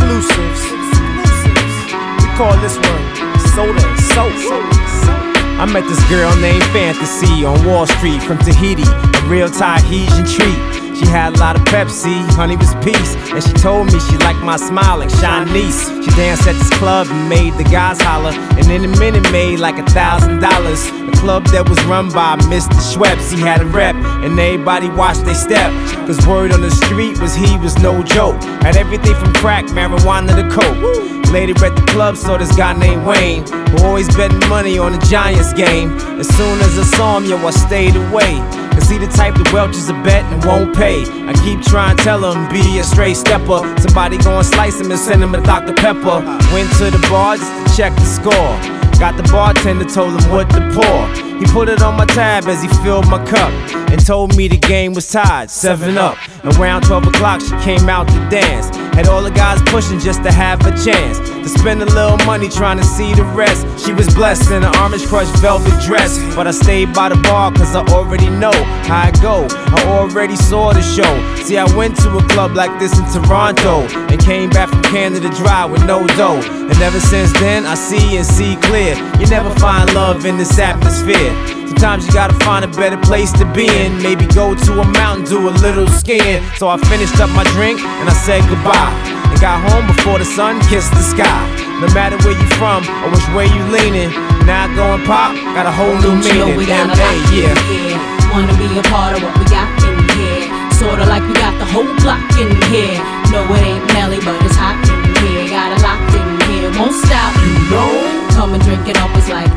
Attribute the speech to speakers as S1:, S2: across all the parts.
S1: exclusives. We call this one Soda and Soap. I met this girl named Fantasy on Wall Street from Tahiti, a real Tahitian treat. She had a lot of Pepsi, honey was peace, and she told me she liked my smile like Shanice. She danced at this club and made the guys holler, and in a minute made like $1,000. A club that was run by Mr. Schweppes. He had a rep, and everybody watched they step, cause word on the street was he was no joke. Had everything from crack, marijuana to coke. Later at the club saw this guy named Wayne, who always betting money on the Giants game. As soon as I saw him, yo, I stayed away, cause he the type that welches a bet and won't pay. I keep trying to tell him, be a straight stepper. Somebody gon' slice him and send him a Dr. Pepper. Went to the bar just to check the score. Got the bartender, told him what to pour. He put it on my tab as he filled my cup and told me the game was tied, 7-up. Around 12 o'clock she came out to dance. Had all the guys pushing just to have a chance to spend a little money trying to see the rest. She was blessed in an orange crushed velvet dress, but I stayed by the bar cause I already know how it go. I already saw the show. See, I went to a club like this in Toronto and came back from Canada Dry with no dough. And ever since then I see and see clear. You never find love in this atmosphere. Sometimes you gotta find a better place to be in. Maybe go to a mountain, do a little skiing. So I finished up my drink and I said goodbye, and got home before the sun kissed the sky. No matter where you from or which way you leaning, now I go and pop, got a whole new meaning.
S2: We got a lot in here. Wanna be a part of what we got in here. Sorta like we got the whole block in here. No, it ain't Nelly, but it's hot in here. Got a lot in here, won't stop. You know, come and drink it up, it's like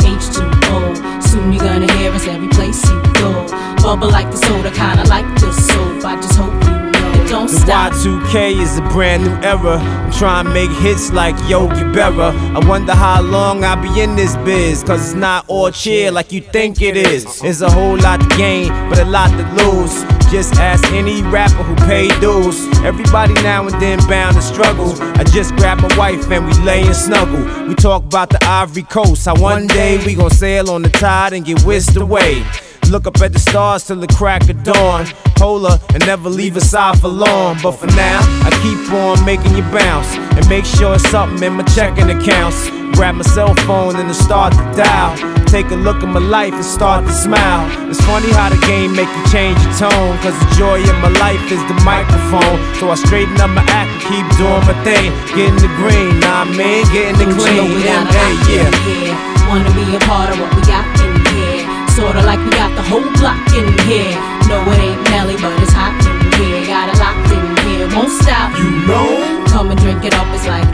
S2: H2O. Soon you're gonna hear us every place you go. Bubble like the soda, kinda like the soap. I just hope you know it don't stop.
S1: The Y2K is a brand new era. I'm trying to make hits like Yogi Berra. I wonder how long I'll be in this biz, cause it's not all cheer like you think it is. There's a whole lot to gain, but a lot to lose. Just ask any rapper who paid dues. Everybody now and then bound to struggle. I just grabbed my wife and we lay and snuggle. We talk about the Ivory Coast, how one day we gon' sail on the tide and get whisked away. Look up at the stars till the crack of dawn. Hold her and never leave her side for long. But for now, I keep on making you bounce and make sure it's something in my checking accounts. Grab my cell phone and then start to dial. Take a look at my life and start to smile. It's funny how the game make you change your tone, cause the joy in my life is the microphone. So I straighten up my act and keep doing my thing. Getting the green, nah man, getting the clean.
S2: Yeah. Wanna be a part of what we got in here. Sorta like we got the whole block in here. No, it ain't Nelly, but it's hot in here. Got a lot in here, won't stop.
S1: You know,
S2: come and drink it up, it's like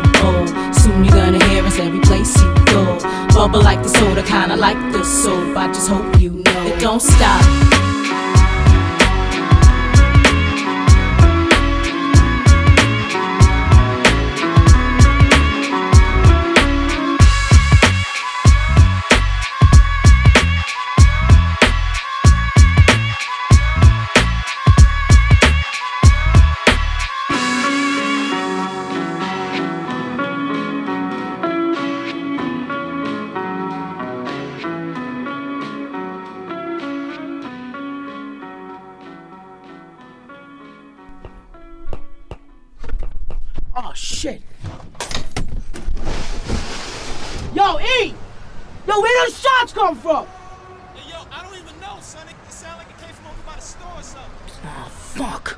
S2: H2O. Soon you're gonna hear us every place you go. Bubble like the soda, kinda like the soap. I just hope you know it don't stop.
S3: Oh shit. Yo, E! Yo, where those shots come from?
S4: Hey, yo, I don't even know, son. It sound like it came from over by the store or something.
S3: Oh, fuck.